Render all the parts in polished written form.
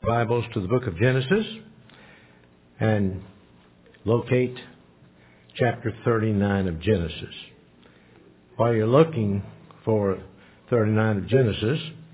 Bibles to the book of Genesis and locate chapter 39 of Genesis. While you're looking for 39 of Genesis,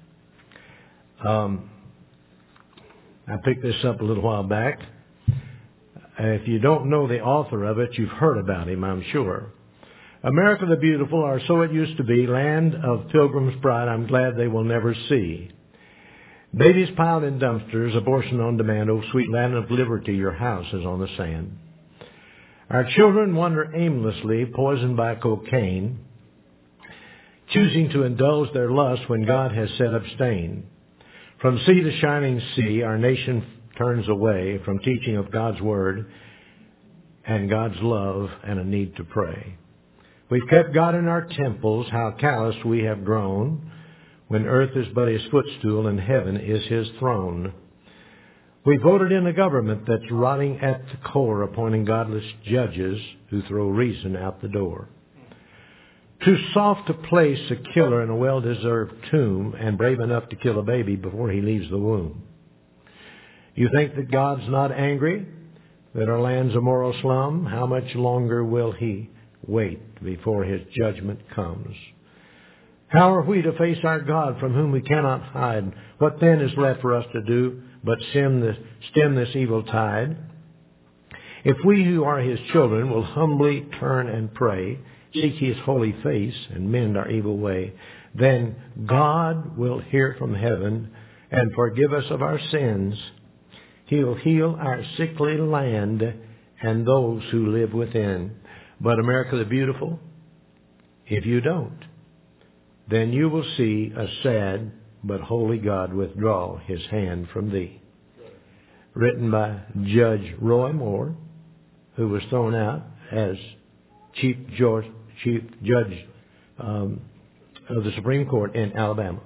I picked this up a little while back. If you don't know the author of it, you've heard about him, I'm sure. America the Beautiful, or so it used to be, land of Pilgrim's Pride, I'm glad they will never see. Babies piled in dumpsters, abortion on demand, oh sweet land of liberty, your house is on the sand. Our children wander aimlessly, poisoned by cocaine, choosing to indulge their lust when God has said abstain. From sea to shining sea, our nation turns away from teaching of God's word and God's love and a need to pray. We've kept God in our temples, how callous we have grown, when earth is but his footstool and heaven is his throne. We voted in a government that's rotting at the core, appointing godless judges who throw reason out the door. Too soft to place a killer in a well-deserved tomb and brave enough to kill a baby before he leaves the womb. You think that God's not angry, that our land's a moral slum? How much longer will he wait before his judgment comes? How are we to face our God from whom we cannot hide? What then is left for us to do but stem this evil tide? If we who are his children will humbly turn and pray, seek his holy face and mend our evil way, then God will hear from heaven and forgive us of our sins. He'll heal our sickly land and those who live within. But America the Beautiful, if you don't, then you will see a sad but holy God withdraw his hand from thee. Written by Judge Roy Moore, who was thrown out as Chief Judge of the Supreme Court in Alabama.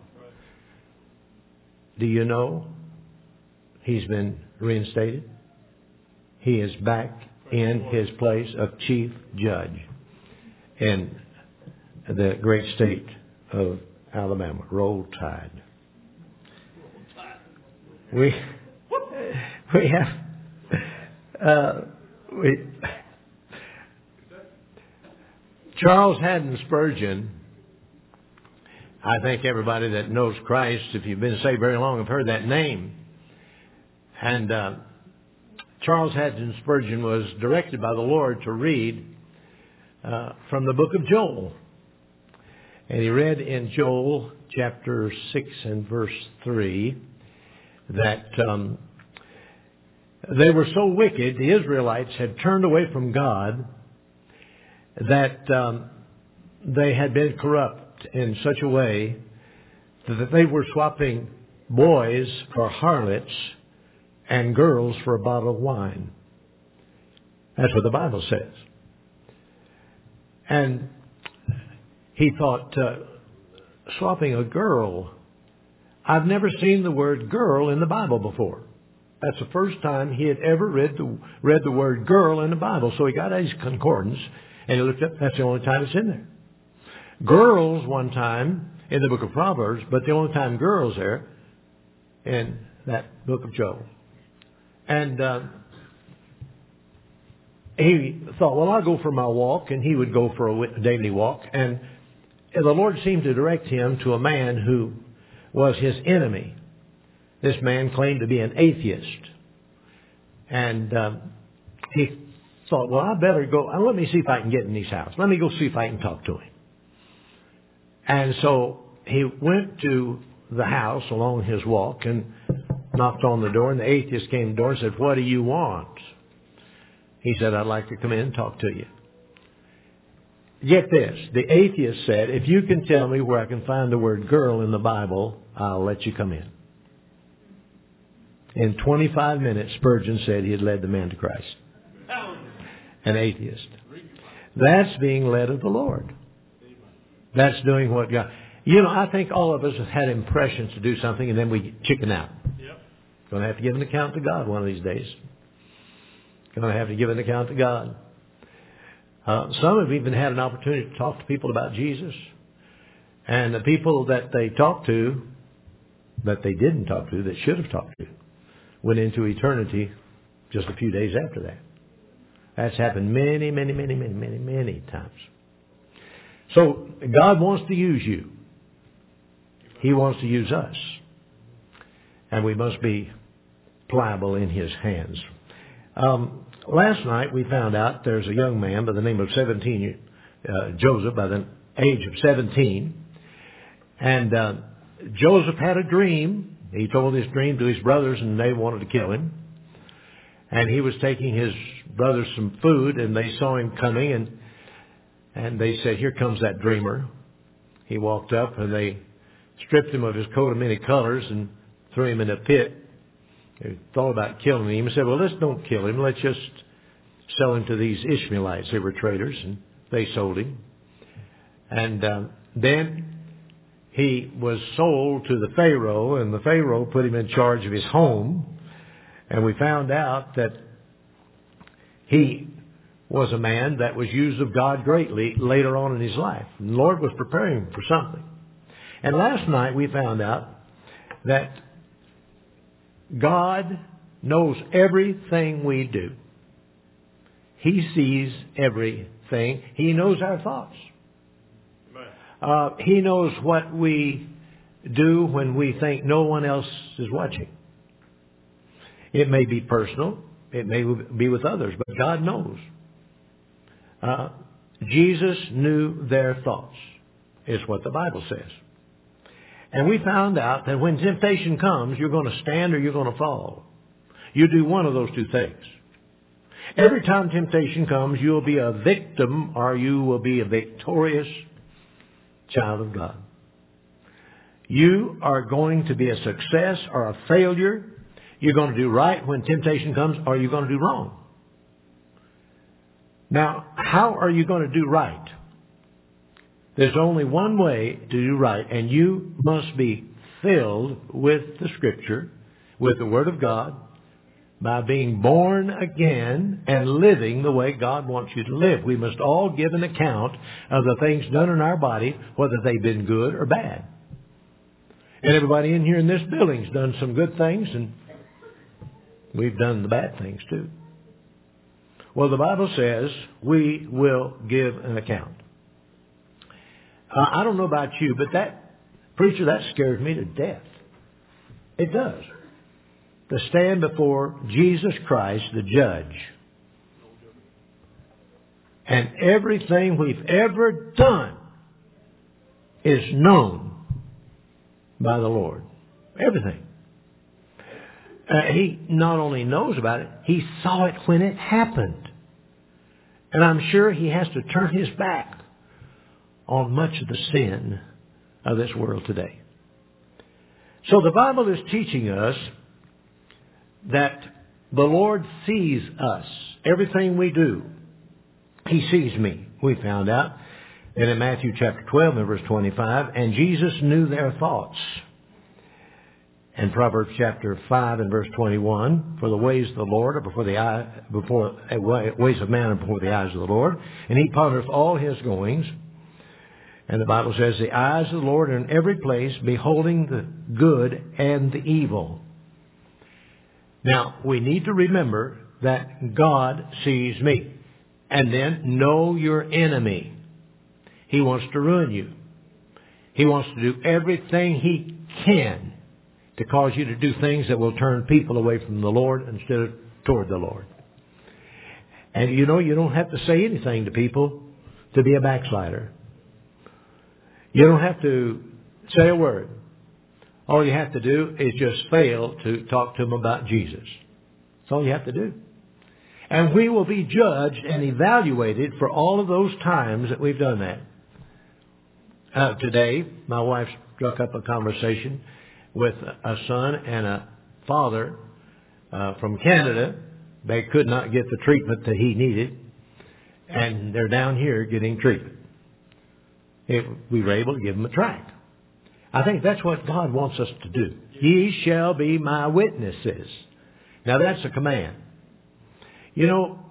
Do you know he's been reinstated? He is back in his place of Chief Judge in the great state of Alabama. Roll Tide. We have Charles Haddon Spurgeon. I think everybody that knows Christ, if you've been saved very long, have heard that name. And Charles Haddon Spurgeon was directed by the Lord to read from the book of Joel. And he read in Joel chapter 6 and verse 3 that they were so wicked, the Israelites had turned away from God, that they had been corrupt in such a way that they were swapping boys for harlots and girls for a bottle of wine. That's what the Bible says. And he thought, swapping a girl. I've never seen the word girl in the Bible before. That's the first time he had ever read the word girl in the Bible. So he got his concordance and he looked up. That's the only time it's in there. Girls one time in the book of Proverbs, but the only time girls there in that book of Joel. And he thought, well, I'll go for my walk, and he would go for a daily walk. And the Lord seemed to direct him to a man who was his enemy. This man claimed to be an atheist. And he thought, well, I better go. Let me see if I can get in his house. Let me go see if I can talk to him. And so he went to the house along his walk and knocked on the door. And the atheist came to the door and said, what do you want? He said, I'd like to come in and talk to you. Get this. The atheist said, if you can tell me where I can find the word girl in the Bible, I'll let you come in. In 25 minutes, Spurgeon said he had led the man to Christ. An atheist. That's being led of the Lord. That's doing what God... You know, I think all of us have had impressions to do something and then we chicken out. Going to have to give an account to God one of these days. Going to have to give an account to God. Some have even had an opportunity to talk to people about Jesus. And the people that they talked to, that they didn't talk to, that should have talked to, went into eternity just a few days after that. That's happened many, many, many, many, many, many times. So God wants to use you. He wants to use us. And we must be pliable in His hands. Last night we found out there's a young man by the name of Joseph, by the age of 17. And Joseph had a dream. He told his dream to his brothers and they wanted to kill him. And he was taking his brothers some food and they saw him coming and they said, "Here comes that dreamer." He walked up and they stripped him of his coat of many colors and threw him in a pit. They thought about killing him. He said, "Well, let's don't kill him. Let's just sell him to these Ishmaelites." They were traders and they sold him. And then he was sold to the Pharaoh, and the Pharaoh put him in charge of his home. And we found out that he was a man that was used of God greatly later on in his life. And the Lord was preparing him for something. And last night we found out that God knows everything we do. He sees everything. He knows our thoughts. He knows what we do when we think no one else is watching. It may be personal. It may be with others, but God knows. Jesus knew their thoughts, is what the Bible says. And we found out that when temptation comes, you're going to stand or you're going to fall. You do one of those two things. Every time temptation comes, you'll be a victim or you will be a victorious child of God. You are going to be a success or a failure. You're going to do right when temptation comes, or you're going to do wrong. Now, how are you going to do right? There's only one way to do right, and you must be filled with the Scripture, with the Word of God, by being born again and living the way God wants you to live. We must all give an account of the things done in our body, whether they've been good or bad. And everybody in here in this building's done some good things, and we've done the bad things too. Well, the Bible says we will give an account. I don't know about you, but that scares me to death. It does. To stand before Jesus Christ, the judge. And everything we've ever done is known by the Lord. Everything. He not only knows about it, He saw it when it happened. And I'm sure He has to turn His back on much of the sin of this world today. So the Bible is teaching us that the Lord sees us. Everything we do, He sees me. We found out that in Matthew chapter 12 and verse 25, and Jesus knew their thoughts. And Proverbs chapter 5 and verse 21, for the ways of the Lord are ways of man are before the eyes of the Lord, and He pondereth all His goings. And the Bible says, the eyes of the Lord are in every place, beholding the good and the evil. Now, we need to remember that God sees me. And then know your enemy. He wants to ruin you. He wants to do everything he can to cause you to do things that will turn people away from the Lord instead of toward the Lord. And you know, you don't have to say anything to people to be a backslider. You don't have to say a word. All you have to do is just fail to talk to them about Jesus. That's all you have to do. And we will be judged and evaluated for all of those times that we've done that. Today, my wife struck up a conversation with a son and a father from Canada. They could not get the treatment that he needed, and they're down here getting treatment. We were able to give them a tract. I think that's what God wants us to do. Ye shall be my witnesses. Now that's a command. You know,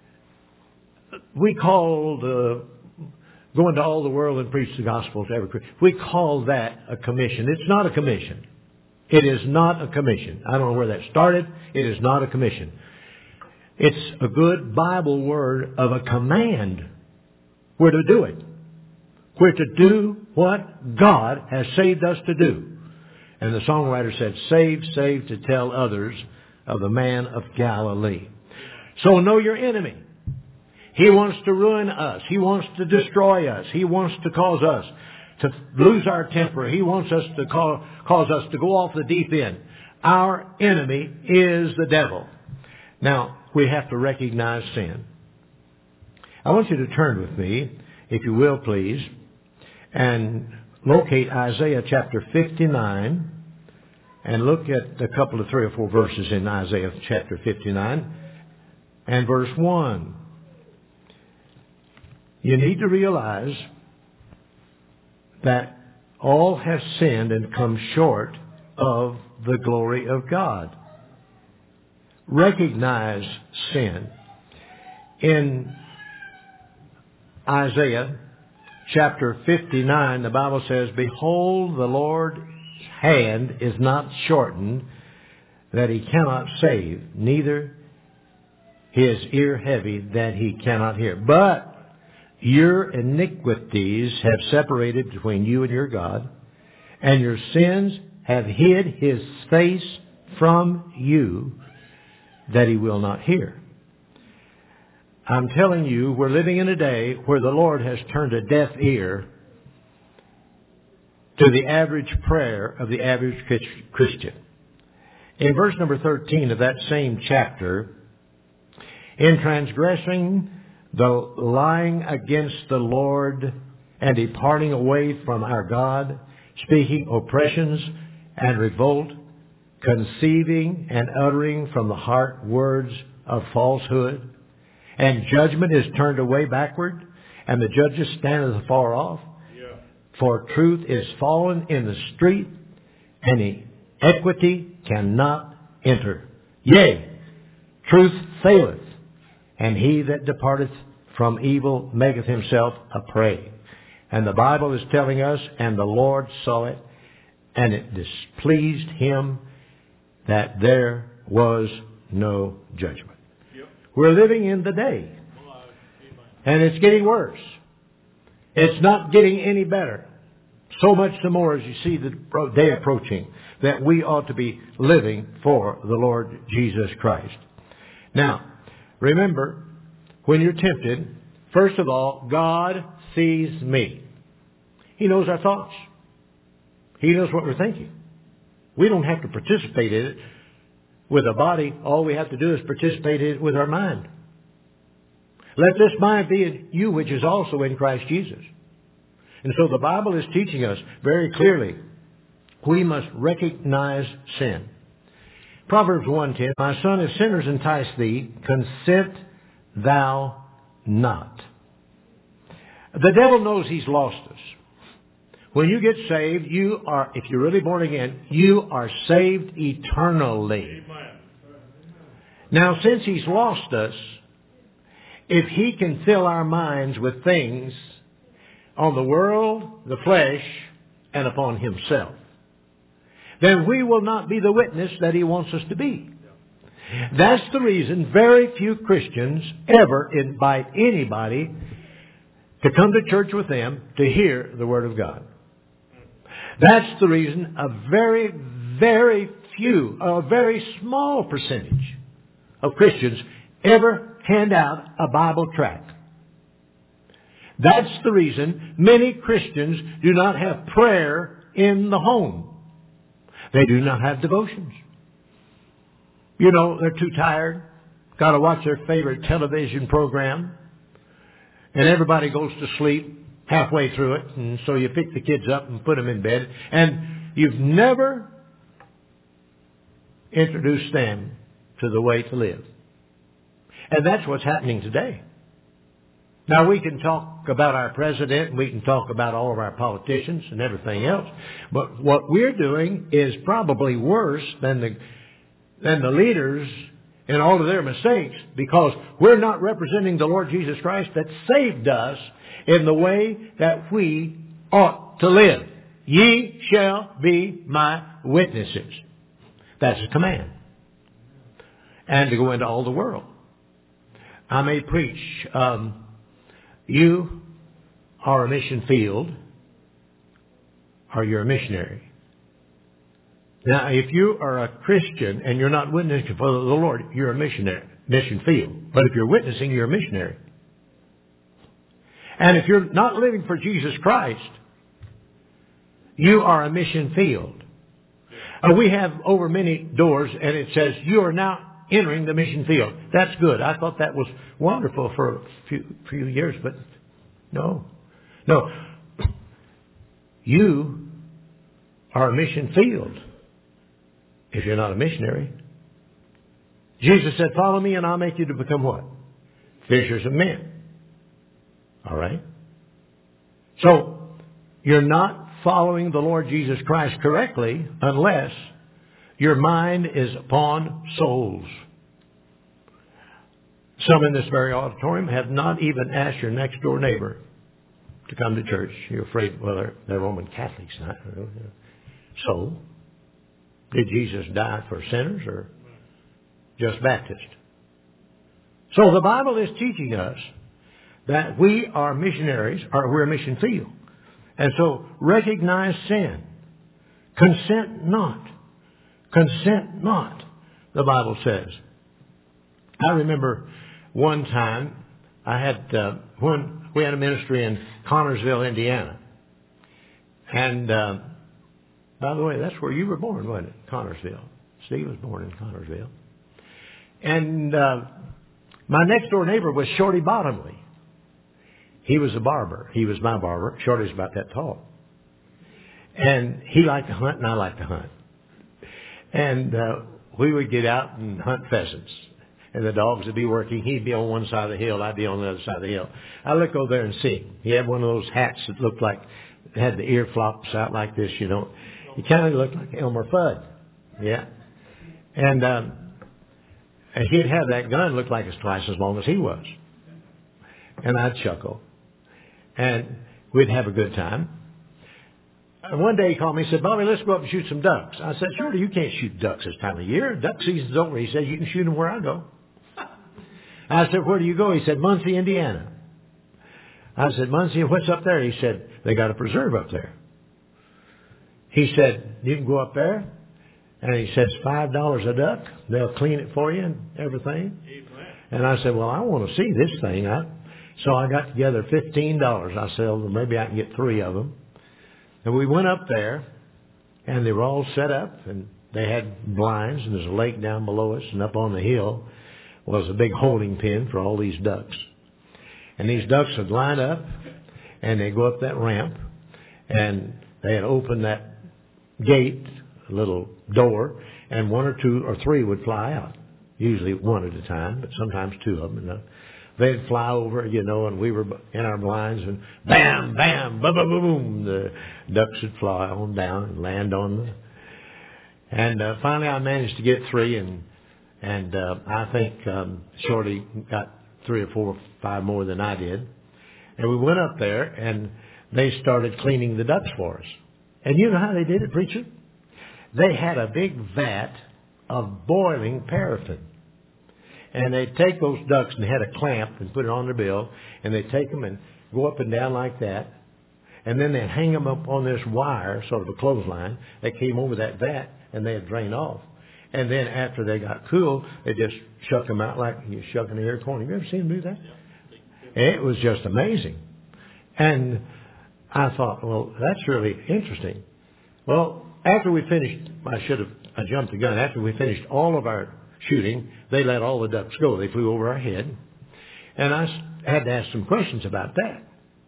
we called going to all the world and preach the gospel to every Christian. We call that a commission. It's not a commission. It is not a commission. I don't know where that started. It is not a commission. It's a good Bible word of a command. We're to do it. We're to do what God has saved us to do. And the songwriter said, saved to tell others of the man of Galilee. So know your enemy. He wants to ruin us. He wants to destroy us. He wants to cause us to lose our temper. He wants us to cause us to go off the deep end. Our enemy is the devil. Now, we have to recognize sin. I want you to turn with me, if you will, please, and locate Isaiah chapter 59 and look at a couple of 3 or 4 verses in Isaiah chapter 59 and verse 1. You need to realize that all have sinned and come short of the glory of God. Recognize sin. In Isaiah chapter 59, the Bible says, behold, the Lord's hand is not shortened, that he cannot save, neither his ear heavy, that he cannot hear. But your iniquities have separated between you and your God, and your sins have hid his face from you, that he will not hear. I'm telling you, we're living in a day where the Lord has turned a deaf ear to the average prayer of the average Christian. In verse number 13 of that same chapter, in transgressing the lying against the Lord and departing away from our God, speaking oppressions and revolt, conceiving and uttering from the heart words of falsehood, and judgment is turned away backward, and the judges stand afar off. Yeah. For truth is fallen in the street, and equity cannot enter. Yea, truth faileth, and he that departeth from evil maketh himself a prey. And the Bible is telling us, and the Lord saw it, and it displeased him that there was no judgment. Yep. We're living in the day. And it's getting worse. It's not getting any better. So much the more as you see the day approaching that we ought to be living for the Lord Jesus Christ. Now, remember, when you're tempted, first of all, God sees me. He knows our thoughts. He knows what we're thinking. We don't have to participate in it with a body. All we have to do is participate in it with our mind. Let this mind be in you, which is also in Christ Jesus. And so the Bible is teaching us very clearly we must recognize sin. Proverbs 1:10, my son, if sinners entice thee, consent thou not. The devil knows he's lost us. When you get saved, you are, if you're really born again, you are saved eternally. Amen. Now, since he's lost us, if he can fill our minds with things on the world, the flesh, and upon himself, then we will not be the witness that he wants us to be. That's the reason very few Christians ever invite anybody to come to church with them to hear the Word of God. That's the reason a very, very few, a very small percentage of Christians ever hand out a Bible tract. That's the reason many Christians do not have prayer in the home. They do not have devotions. You know, they're too tired. Got to watch their favorite television program. And everybody goes to sleep halfway through it. And so you pick the kids up and put them in bed. And you've never introduced them to the way to live. And that's what's happening today. Now, we can talk about our president, and we can talk about all of our politicians and everything else. But what we're doing is probably worse than the leaders in all of their mistakes, because we're not representing the Lord Jesus Christ that saved us in the way that we ought to live. Ye shall be my witnesses. That's a command. And to go into all the world. I may preach, you are a mission field, or you're a missionary. Now, if you are a Christian and you're not witnessing for the Lord, you're a missionary, mission field. But if you're witnessing, you're a missionary. And if you're not living for Jesus Christ, you are a mission field. We have over many doors, and it says you are now entering the mission field. That's good. I thought that was wonderful for a few years, but no. You are a mission field if you're not a missionary. Jesus said, follow me and I'll make you to become what? Fishers of men. All right? So, you're not following the Lord Jesus Christ correctly unless your mind is upon souls. Some in this very auditorium have not even asked your next door neighbor to come to church. You're afraid, well, they're Roman Catholics. So, did Jesus die for sinners or just Baptist? So the Bible is teaching us that we are missionaries, or we're a mission field. And so recognize sin. Consent not. Consent not, the Bible says. I remember one time when we had a ministry in Connersville, Indiana. And by the way, that's where you were born, wasn't it? Connersville. Steve was born in Connersville. And my next door neighbor was Shorty Bottomley. He was a barber. He was my barber. Shorty's about that tall. And he liked to hunt and I liked to hunt. And we would get out and hunt pheasants. And the dogs would be working. He'd be on one side of the hill. I'd be on the other side of the hill. I look over there and see him. He had one of those hats that looked like, had the ear flops out like this, you know. He kind of looked like Elmer Fudd. Yeah. And he'd have that gun look like it's twice as long as he was. And I'd chuckle. And we'd have a good time. And one day he called me and said, Bobby, let's go up and shoot some ducks. I said, Shorty, you can't shoot ducks this time of year. Duck season's over. He said, you can shoot them where I go. I said, where do you go? He said, Muncie, Indiana. I said, Muncie, what's up there? He said, they got a preserve up there. He said, you can go up there. And he says, $5 a duck. They'll clean it for you and everything. And I said, well, I want to see this thing. So I got together $15. I said, well, maybe I can get 3 of them. And we went up there, and they were all set up, and they had blinds, and there's a lake down below us, and up on the hill was a big holding pen for all these ducks. And these ducks would line up, and they'd go up that ramp, and they had opened that gate, a little door, and 1 or 2 or 3 would fly out. Usually 1 at a time, but sometimes 2 of them. And they'd fly over, you know, and we were in our blinds, and bam, bam, boom, boom, boom, the ducks would fly on down and land on them. And finally I managed to get 3, and I think Shorty got 3 or 4 or 5 more than I did. And we went up there, and they started cleaning the ducks for us. And you know how they did it, preacher? They had a big vat of boiling paraffin. And they'd take those ducks and they had a clamp and put it on their bill. And they'd take them and go up and down like that. And then they'd hang them up on this wire, sort of a clothesline, that came over that vat and they'd drain off. And then after they got cool, they just shuck them out like you shucking an ear corn. Have you ever seen them do that? It was just amazing. And I thought, well, that's really interesting. Well, after we finished, I jumped the gun. After we finished all of our shooting, they let all the ducks go. They flew over our head. And I had to ask some questions about that.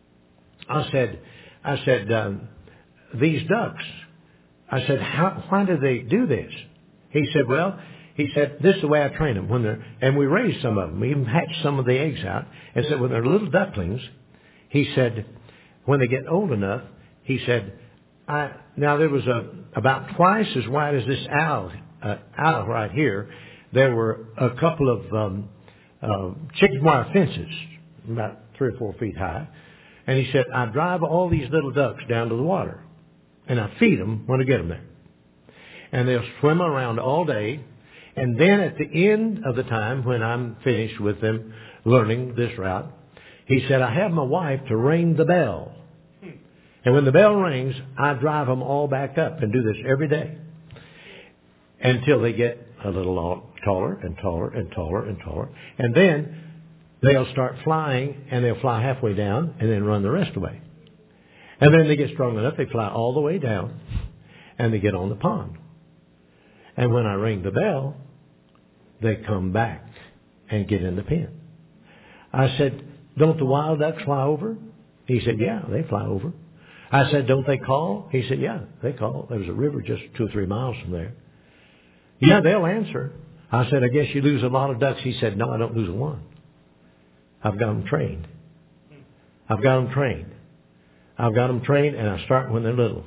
I said, these ducks, I said, why do they do this? He said, this is the way I train them. And we raised some of them. We even hatched some of the eggs out. And said, when they're little ducklings, he said, when they get old enough, he said, now there was about twice as wide as this owl right here. There were a couple of chicken wire fences, about 3 or 4 feet high. And he said, I drive all these little ducks down to the water, and I feed them when I get them there. and they'll swim around all day. And then at the end of the time, when I'm finished with them learning this route, he said, I have my wife to ring the bell. And when the bell rings, I drive them all back up and do this every day until they get a little taller and taller and taller and taller. And then they'll start flying, and they'll fly halfway down and then run the rest of the way. And then they get strong enough, they fly all the way down, and they get on the pond. And when I ring the bell, they come back and get in the pen. I said, don't the wild ducks fly over? He said, yeah, they fly over. I said, don't they call? He said, yeah, they call. There's a river just 2 or 3 miles from there. Yeah, they'll answer. I said, I guess you lose a lot of ducks. He said, no, I don't lose one. I've got them trained. I've got them trained. I've got them trained, and I start when they're little.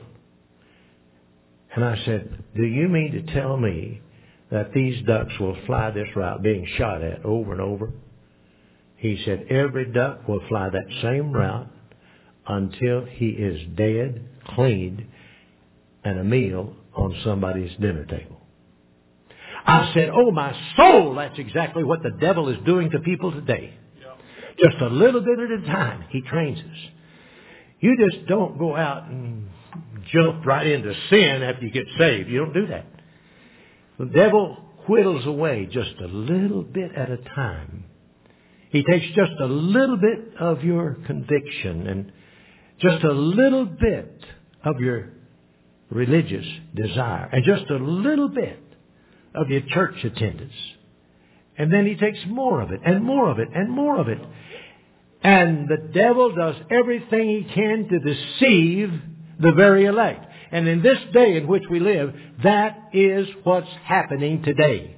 And I said, do you mean to tell me that these ducks will fly this route being shot at over and over? He said, every duck will fly that same route until he is dead, cleaned, and a meal on somebody's dinner table. I said, oh, my soul, that's exactly what the devil is doing to people today. Just a little bit at a time, he trains us. You just don't go out and jump right into sin after you get saved. You don't do that. The devil whittles away just a little bit at a time. He takes just a little bit of your conviction and just a little bit of your religious desire and just a little bit of your church attendance. And then he takes more of it and more of it and more of it. And the devil does everything he can to deceive the very elect. And in this day in which we live, that is what's happening today.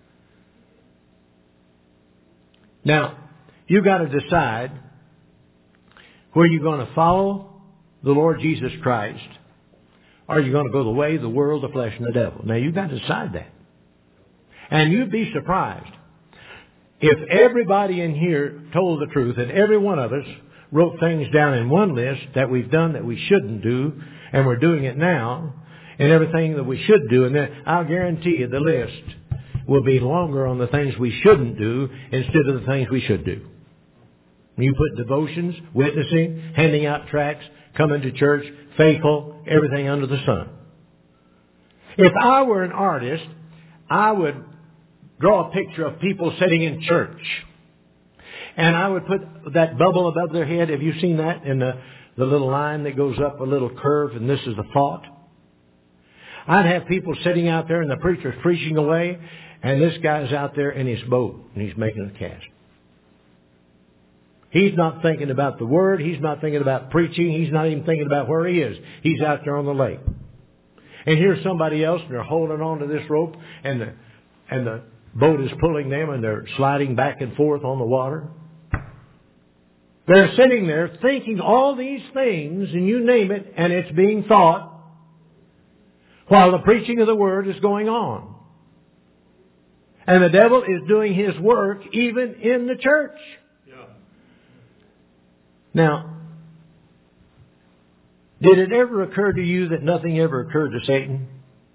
Now, you've got to decide where you're going to follow the Lord Jesus Christ, or you're going to go the way, the world, the flesh, and the devil. Now, you've got to decide that. And you'd be surprised if everybody in here told the truth and every one of us wrote things down in one list that we've done that we shouldn't do, and we're doing it now, and everything that we should do, and then I'll guarantee you the list will be longer on the things we shouldn't do instead of the things we should do. You put devotions, witnessing, handing out tracts, coming to church, faithful, everything under the sun. If I were an artist, I would draw a picture of people sitting in church. And I would put that bubble above their head. Have you seen that in the little line that goes up a little curve, and this is the thought? I'd have people sitting out there, and the preacher's preaching away, and this guy's out there in his boat, and he's making a cast. He's not thinking about the Word. He's not thinking about preaching. He's not even thinking about where he is. He's out there on the lake. And here's somebody else, and they're holding on to this rope, and the boat is pulling them, and they're sliding back and forth on the water. They're sitting there thinking all these things, and you name it, and it's being thought while the preaching of the Word is going on. And the devil is doing his work even in the church. Yeah. Now, did it ever occur to you that nothing ever occurred to Satan?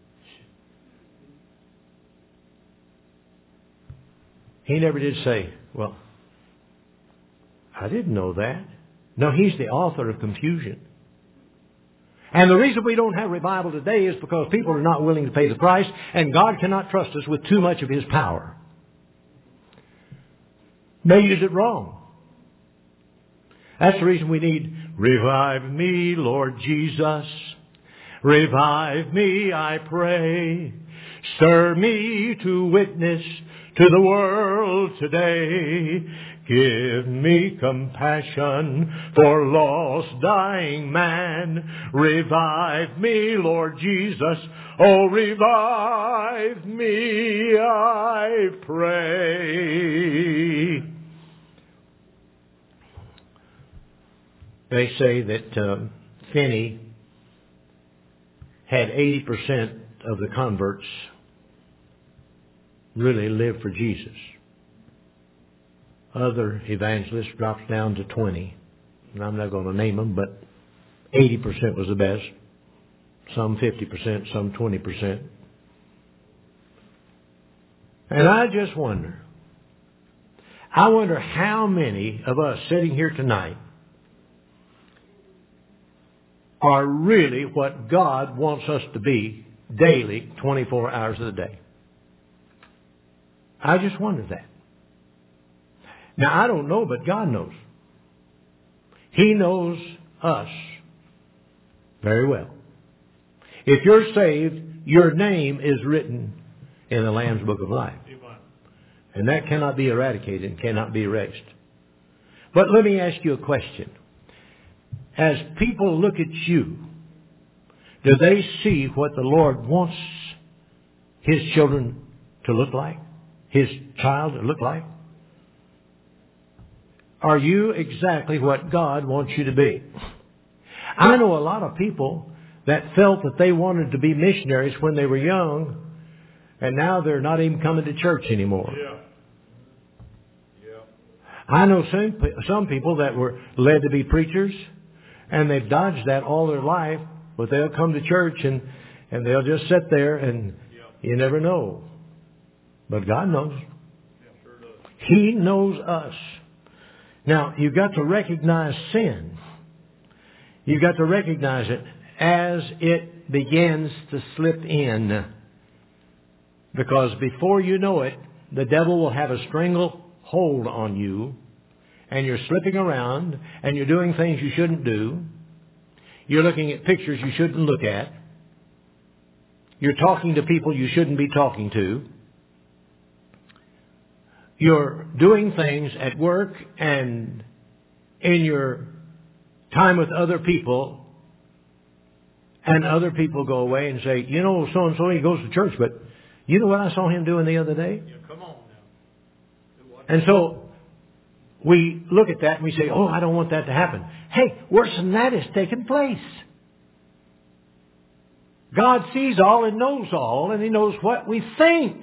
He never did say, well, I didn't know that. No, he's the author of confusion. And the reason we don't have revival today is because people are not willing to pay the price, and God cannot trust us with too much of His power. They use it wrong. That's the reason we need, revive me, Lord Jesus. Revive me, I pray. Stir me to witness to the world today. Give me compassion for lost, dying man. Revive me, Lord Jesus. Oh, revive me, I pray. They say that Finney had 80% of the converts really live for Jesus. Other evangelists dropped down to 20. And I'm not going to name them, but 80% was the best. Some 50%, some 20%. And I just wonder, how many of us sitting here tonight are really what God wants us to be daily, 24 hours of the day. I just wonder that. Now, I don't know, but God knows. He knows us very well. If you're saved, your name is written in the Lamb's Book of Life. And that cannot be eradicated and cannot be erased. But let me ask you a question. As people look at you, do they see what the Lord wants His children to look like? His child to look like? Are you exactly what God wants you to be? I know a lot of people that felt that they wanted to be missionaries when they were young, and now they're not even coming to church anymore. I know some people that were led to be preachers, and they've dodged that all their life, but they'll come to church and they'll just sit there, and you never know. But God knows. He knows us. Now, you've got to recognize sin. You've got to recognize it as it begins to slip in. Because before you know it, the devil will have a stranglehold on you, and you're slipping around, and you're doing things you shouldn't do. You're looking at pictures you shouldn't look at. You're talking to people you shouldn't be talking to. You're doing things at work and in your time with other people, and other people go away and say, you know, so-and-so, he goes to church, but you know what I saw him doing the other day? Yeah, come on now. And so we look at that and we say, oh, I don't want that to happen. Hey, worse than that is taking place. God sees all and knows all, and He knows what we think.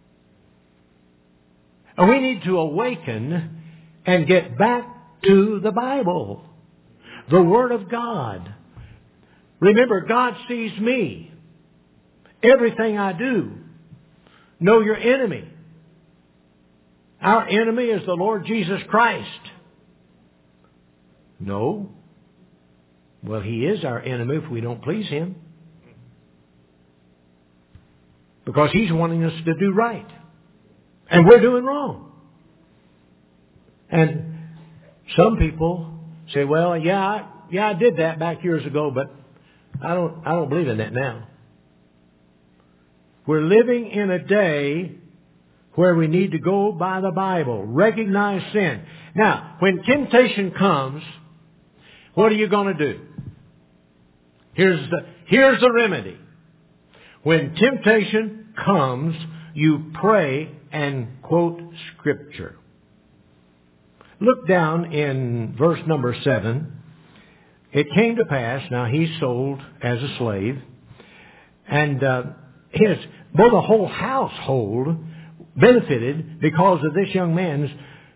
And we need to awaken and get back to the Bible, the Word of God. Remember, God sees me. Everything I do. Know your enemy. Our enemy is the Lord Jesus Christ. No. Well, He is our enemy if we don't please Him. Because He's wanting us to do right. And we're doing wrong. And some people say, well, yeah, I did that back years ago, but I don't believe in that now. We're living in a day where we need to go by the Bible, recognize sin. Now, when temptation comes, what are you going to do? Here's the remedy. When temptation comes, you pray and quote Scripture. Look down in verse number 7. It came to pass, now he's sold as a slave, and both the whole household benefited because of this young man's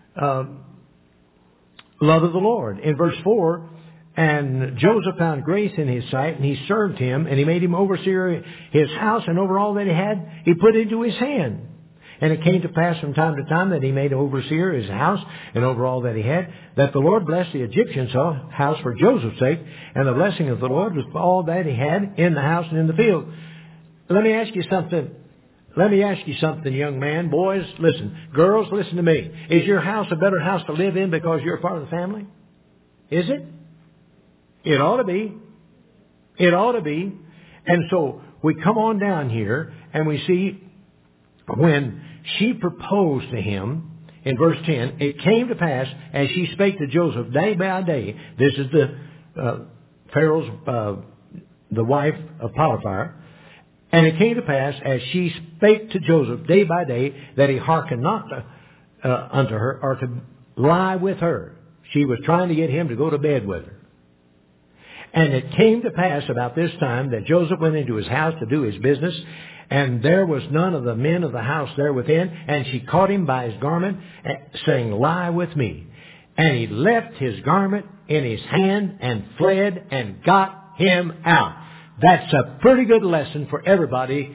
love of the Lord. In verse 4, and Joseph found grace in his sight, and he served him, and he made him overseer his house, and over all that he had, he put into his hand. And it came to pass from time to time that he made overseer his house, and over all that he had, that the Lord blessed the Egyptian's house for Joseph's sake, and the blessing of the Lord was all that he had in the house and in the field. Let me ask you something, young man. Boys, listen. Girls, listen to me. Is your house a better house to live in because you're a part of the family? Is it? It ought to be. It ought to be. And so we come on down here and we see when she proposed to him, in verse 10, it came to pass as she spake to Joseph day by day. This is the Pharaoh's, the wife of Potiphar. And it came to pass as she spake to Joseph day by day that he hearkened not unto her or to lie with her. She was trying to get him to go to bed with her. And it came to pass about this time that Joseph went into his house to do his business, and there was none of the men of the house there within, and she caught him by his garment, saying, lie with me. And he left his garment in his hand and fled and got him out. That's a pretty good lesson for everybody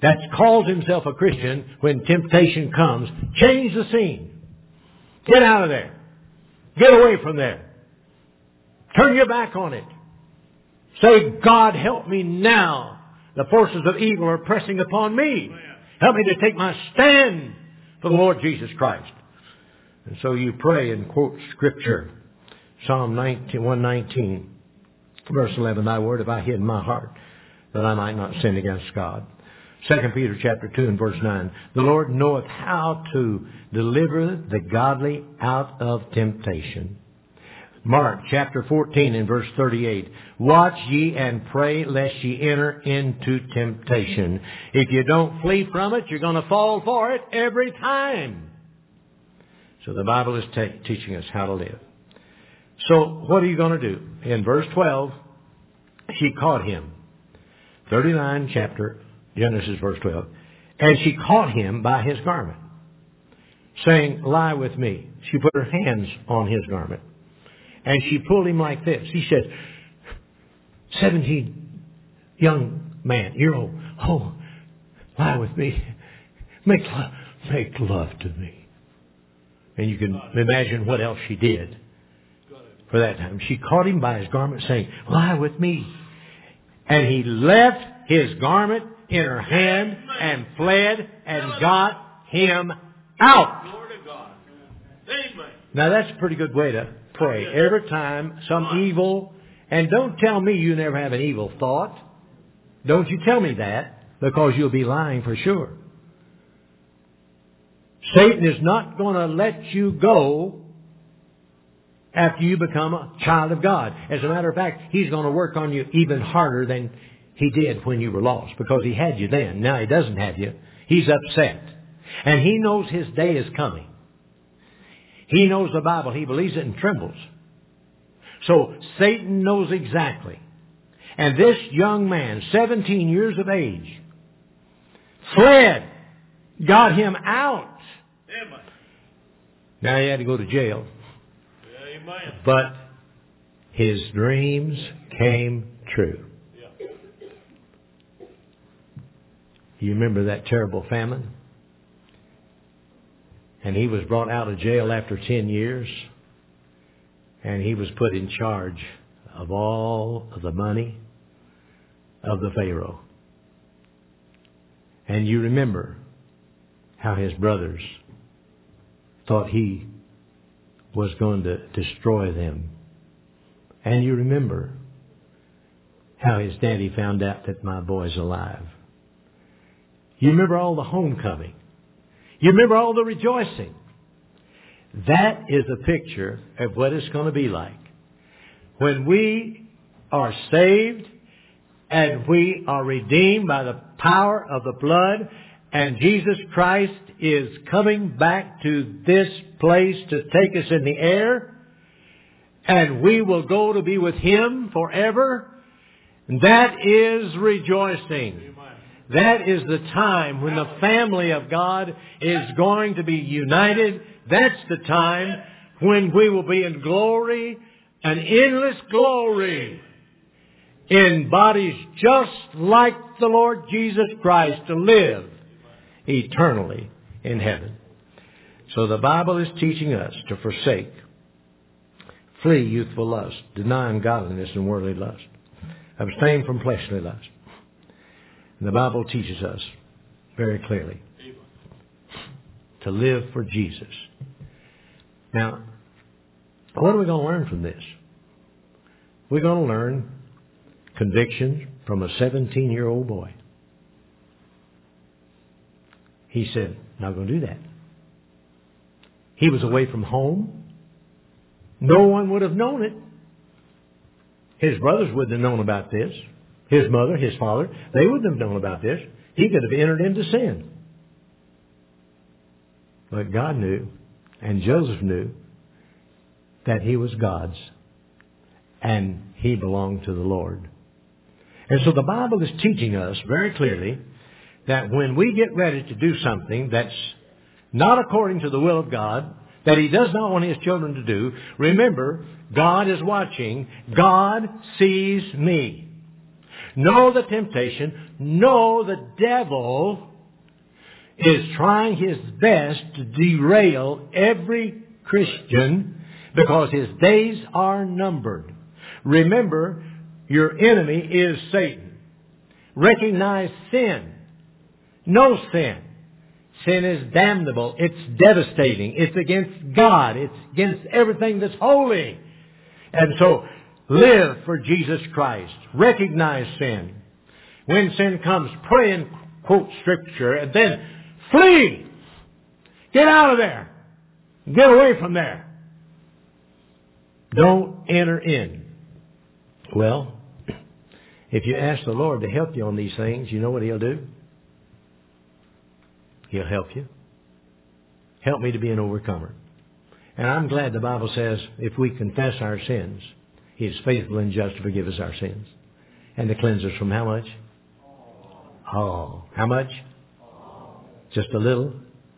that calls himself a Christian, when temptation comes, change the scene. Get out of there. Get away from there. Turn your back on it. Say, God, help me now. The forces of evil are pressing upon me. Help me to take my stand for the Lord Jesus Christ. And so you pray and quote Scripture. Psalm 119, verse 11, Thy word have I hid in my heart, that I might not sin against God. 2 Peter chapter 2 and verse 9, the Lord knoweth how to deliver the godly out of temptation. Mark chapter 14 and verse 38, watch ye and pray lest ye enter into temptation. If you don't flee from it, you're going to fall for it every time. So the Bible is teaching us how to live. So what are you going to do? In verse 12, she caught him. 39 chapter, Genesis verse 12. And she caught him by his garment, saying, lie with me. She put her hands on his garment. And she pulled him like this. He said, 17 young man, year old, oh, lie with me. Make love to me. And you can imagine what else she did for that time. She caught him by his garment, saying, lie with me. And he left his garment in her hand and fled and got him out. Now that's a pretty good way to pray. Every time some evil, and don't tell me you never have an evil thought. Don't you tell me that, because you'll be lying for sure. Satan is not going to let you go after you become a child of God. As a matter of fact, he's going to work on you even harder than he did when you were lost, because he had you then. Now he doesn't have you. He's upset. And he knows his day is coming. He knows the Bible. He believes it and trembles. So Satan knows exactly. And this young man, 17 years of age, fled, got him out. Amen. Now he had to go to jail. Amen. But his dreams came true. Yeah. You remember that terrible famine? And he was brought out of jail after 10 years. And he was put in charge of all of the money of the Pharaoh. And you remember how his brothers thought he was going to destroy them. And you remember how his daddy found out that my boy's alive. You remember all the homecoming. You remember all the rejoicing. That is a picture of what it's going to be like when we are saved and we are redeemed by the power of the blood, and Jesus Christ is coming back to this place to take us in the air, and we will go to be with Him forever. That is rejoicing. That is the time when the family of God is going to be united. That's the time when we will be in glory, an endless glory, in bodies just like the Lord Jesus Christ, to live eternally in heaven. So the Bible is teaching us to forsake, flee youthful lust, deny ungodliness and worldly lust, abstain from fleshly lust. And the Bible teaches us very clearly to live for Jesus. Now, what are we going to learn from this? We're going to learn convictions from a 17-year-old boy. He said, not going to do that. He was away from home. No one would have known it. His brothers wouldn't have known about this. His mother, his father, they wouldn't have known about this. He could have entered into sin. But God knew, and Joseph knew, that he was God's, and he belonged to the Lord. And so the Bible is teaching us very clearly that when we get ready to do something that's not according to the will of God, that He does not want His children to do, remember, God is watching. God sees me. Know the temptation. Know the devil is trying his best to derail every Christian because his days are numbered. Remember, your enemy is Satan. Recognize sin. Know sin. Sin is damnable. It's devastating. It's against God. It's against everything that's holy. And so, live for Jesus Christ. Recognize sin. When sin comes, pray and quote Scripture, and then flee. Get out of there. Get away from there. Don't enter in. Well, if you ask the Lord to help you on these things, you know what He'll do? He'll help you. Help me to be an overcomer. And I'm glad the Bible says if we confess our sins, He is faithful and just to forgive us our sins. And to cleanse us from how much? All. How much? Just a little?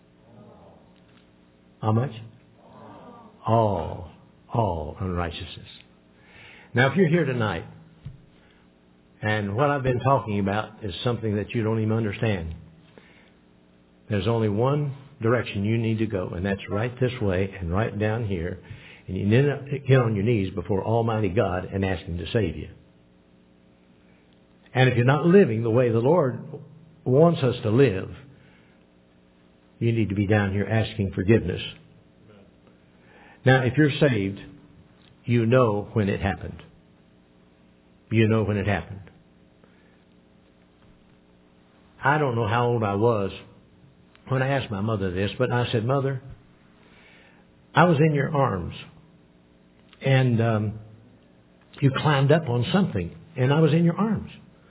How much? All. All unrighteousness. Now if you're here tonight, and what I've been talking about is something that you don't even understand, there's only one direction you need to go, and that's right this way and right down here. And you need to get on your knees before Almighty God and ask Him to save you. And if you're not living the way the Lord wants us to live, you need to be down here asking forgiveness. Now, if you're saved, you know when it happened. You know when it happened. I don't know how old I was when I asked my mother this, but I said, Mother, I was in your arms, and you climbed up on something, and I was in your arms.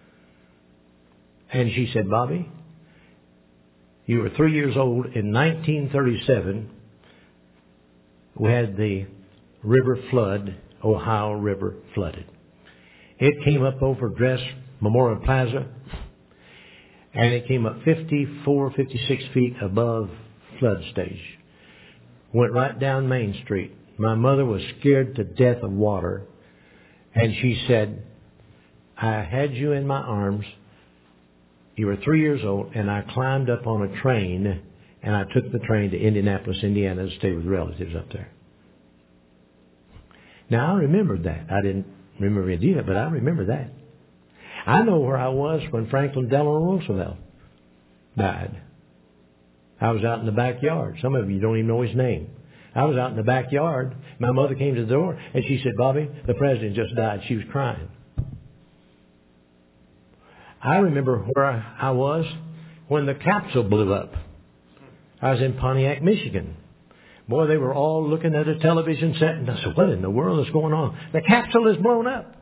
And she said, Bobby, you were 3 years old in 1937. We had the river flood, Ohio River flooded. It came up over Dress Memorial Plaza, and it came up 54, 56 feet above flood stage. Went right down Main Street. My mother was scared to death of water, and she said, I had you in my arms. You were 3 years old, and I climbed up on a train, and I took the train to Indianapolis, Indiana, to stay with relatives up there. Now, I remembered that. I didn't remember any of it, but I remember that. I know where I was when Franklin Delano Roosevelt died. I was out in the backyard. Some of you don't even know his name. I was out in the backyard. My mother came to the door, and she said, Bobby, the president just died. She was crying. I remember where I was when the capsule blew up. I was in Pontiac, Michigan. Boy, they were all looking at a television set, and I said, what in the world is going on? The capsule is blown up.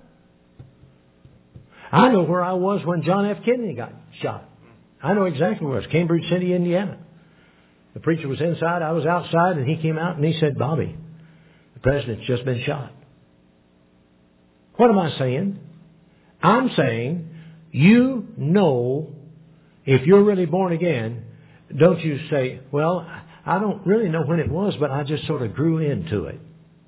I know where I was when John F. Kennedy got shot. I know exactly where it was, Cambridge City, Indiana. The preacher was inside, I was outside, and he came out and he said, Bobby, the president's just been shot. What am I saying? I'm saying, you know, if you're really born again, don't you say, well, I don't really know when it was, but I just sort of grew into it.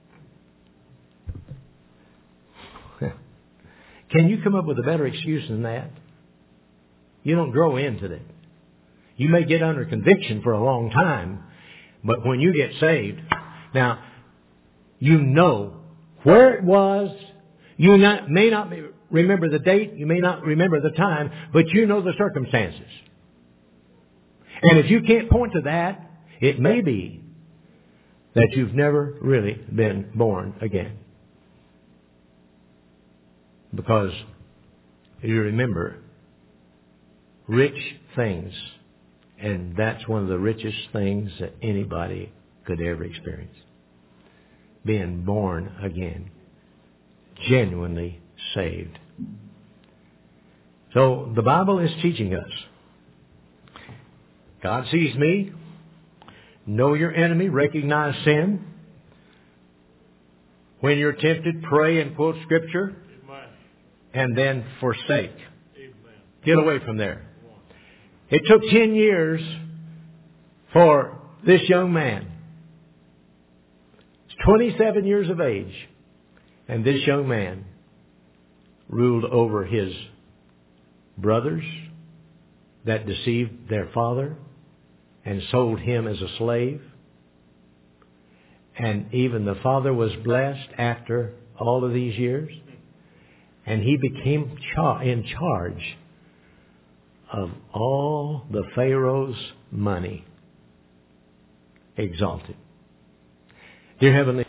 Can you come up with a better excuse than that? You don't grow into it. You may get under conviction for a long time, but when you get saved, now, you know where it was. You may not remember the date. You may not remember the time, but you know the circumstances. And if you can't point to that, it may be that you've never really been born again. Because you remember rich things, and that's one of the richest things that anybody could ever experience. Being born again. Genuinely saved. So the Bible is teaching us. God sees me. Know your enemy. Recognize sin. When you're tempted, pray and quote Scripture. Amen. And then forsake. Amen. Get away from there. It took 10 years for this young man. He's 27 years of age. And this young man ruled over his brothers that deceived their father and sold him as a slave. And even the father was blessed after all of these years. And he became in charge of all the Pharaoh's money. Exalted. Dear Heavenly